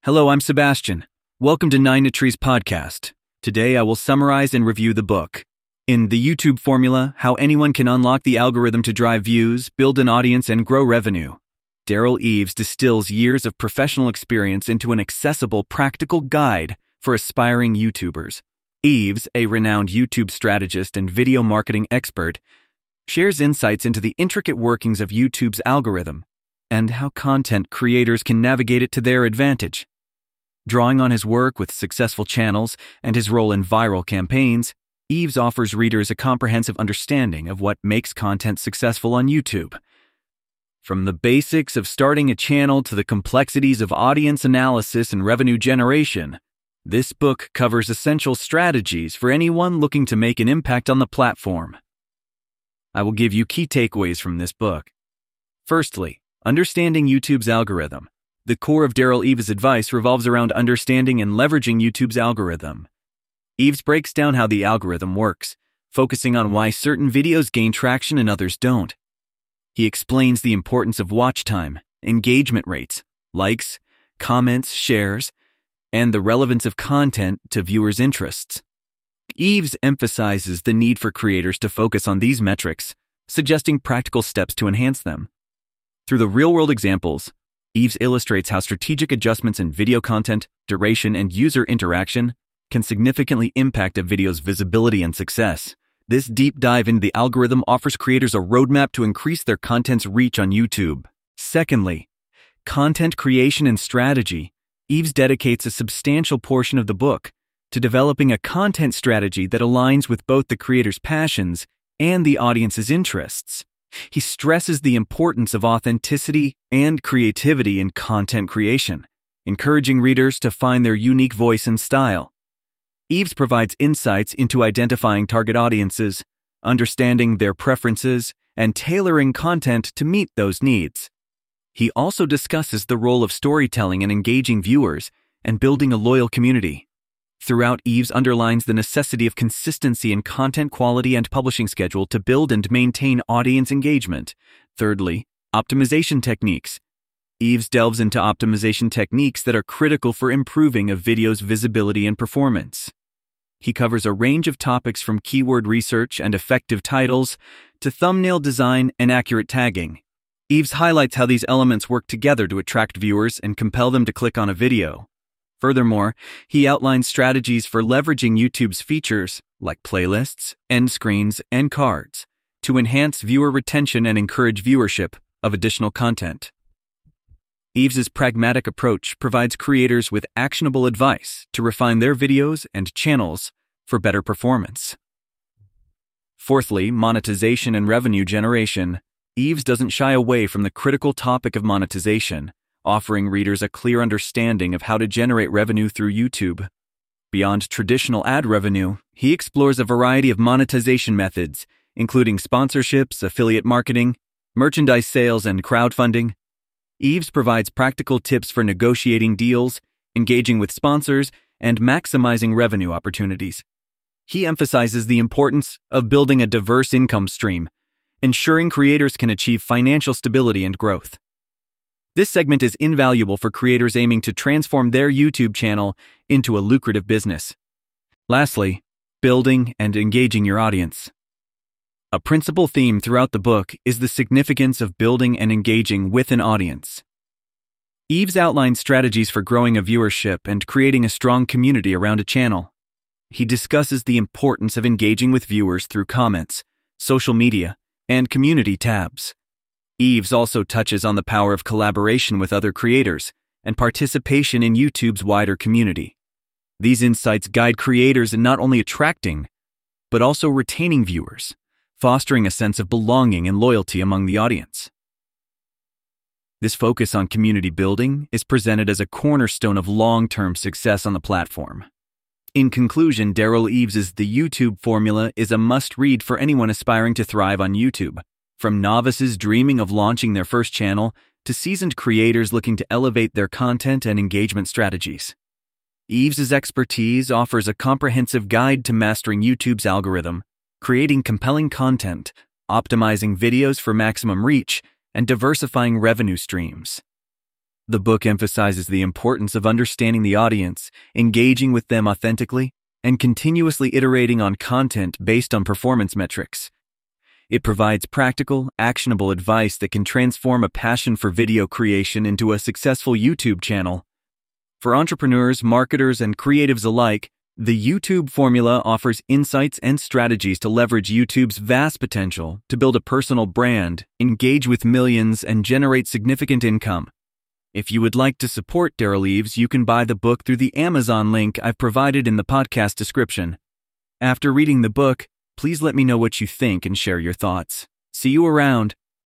Hello, I'm Sebastian. Welcome to Nine Trees podcast. Today I will summarize and review the book. In The YouTube Formula, How Anyone Can Unlock the Algorithm to Drive Views, Build an Audience, and Grow Revenue, Derral Eves distills years of professional experience into an accessible, practical guide for aspiring YouTubers. Eves, a renowned YouTube strategist and video marketing expert, shares insights into the intricate workings of YouTube's algorithm and how content creators can navigate it to their advantage. Drawing on his work with successful channels and his role in viral campaigns, Eves offers readers a comprehensive understanding of what makes content successful on YouTube. From the basics of starting a channel to the complexities of audience analysis and revenue generation, this book covers essential strategies for anyone looking to make an impact on the platform. I will give you key takeaways from this book. Firstly, understanding YouTube's algorithm. The core of Derral Eves' advice revolves around understanding and leveraging YouTube's algorithm. Eves breaks down how the algorithm works, focusing on why certain videos gain traction and others don't. He explains the importance of watch time, engagement rates, likes, comments, shares, and the relevance of content to viewers' interests. Eves emphasizes the need for creators to focus on these metrics, suggesting practical steps to enhance them. Through the real-world examples, Eves illustrates how strategic adjustments in video content, duration, and user interaction can significantly impact a video's visibility and success. This deep dive into the algorithm offers creators a roadmap to increase their content's reach on YouTube. Secondly, content creation and strategy. Eves dedicates a substantial portion of the book to developing a content strategy that aligns with both the creator's passions and the audience's interests. He stresses the importance of authenticity and creativity in content creation, encouraging readers to find their unique voice and style. Eves provides insights into identifying target audiences, understanding their preferences, and tailoring content to meet those needs. He also discusses the role of storytelling in engaging viewers and building a loyal community. Throughout, Eves underlines the necessity of consistency in content quality and publishing schedule to build and maintain audience engagement. Thirdly, optimization techniques. Eves delves into optimization techniques that are critical for improving a video's visibility and performance. He covers a range of topics from keyword research and effective titles to thumbnail design and accurate tagging. Eves highlights how these elements work together to attract viewers and compel them to click on a video. Furthermore, he outlines strategies for leveraging YouTube's features, like playlists, end screens, and cards, to enhance viewer retention and encourage viewership of additional content. Eves' pragmatic approach provides creators with actionable advice to refine their videos and channels for better performance. Fourthly, monetization and revenue generation. Eves doesn't shy away from the critical topic of monetization, offering readers a clear understanding of how to generate revenue through YouTube. Beyond traditional ad revenue, he explores a variety of monetization methods, including sponsorships, affiliate marketing, merchandise sales, and crowdfunding. Eves provides practical tips for negotiating deals, engaging with sponsors, and maximizing revenue opportunities. He emphasizes the importance of building a diverse income stream, ensuring creators can achieve financial stability and growth. This segment is invaluable for creators aiming to transform their YouTube channel into a lucrative business. Lastly, building and engaging your audience. A principal theme throughout the book is the significance of building and engaging with an audience. Eves outlines strategies for growing a viewership and creating a strong community around a channel. He discusses the importance of engaging with viewers through comments, social media, and community tabs. Eves also touches on the power of collaboration with other creators and participation in YouTube's wider community. These insights guide creators in not only attracting, but also retaining viewers, fostering a sense of belonging and loyalty among the audience. This focus on community building is presented as a cornerstone of long-term success on the platform. In conclusion, Derral Eves' The YouTube Formula is a must-read for anyone aspiring to thrive on YouTube. From novices dreaming of launching their first channel to seasoned creators looking to elevate their content and engagement strategies. Eves' expertise offers a comprehensive guide to mastering YouTube's algorithm, creating compelling content, optimizing videos for maximum reach, and diversifying revenue streams. The book emphasizes the importance of understanding the audience, engaging with them authentically, and continuously iterating on content based on performance metrics. It provides practical, actionable advice that can transform a passion for video creation into a successful YouTube channel. For entrepreneurs, marketers, and creatives alike, the YouTube Formula offers insights and strategies to leverage YouTube's vast potential to build a personal brand, engage with millions, and generate significant income. If you would like to support Derral Eves, you can buy the book through the Amazon link I've provided in the podcast description. After reading the book, please let me know what you think and share your thoughts. See you around.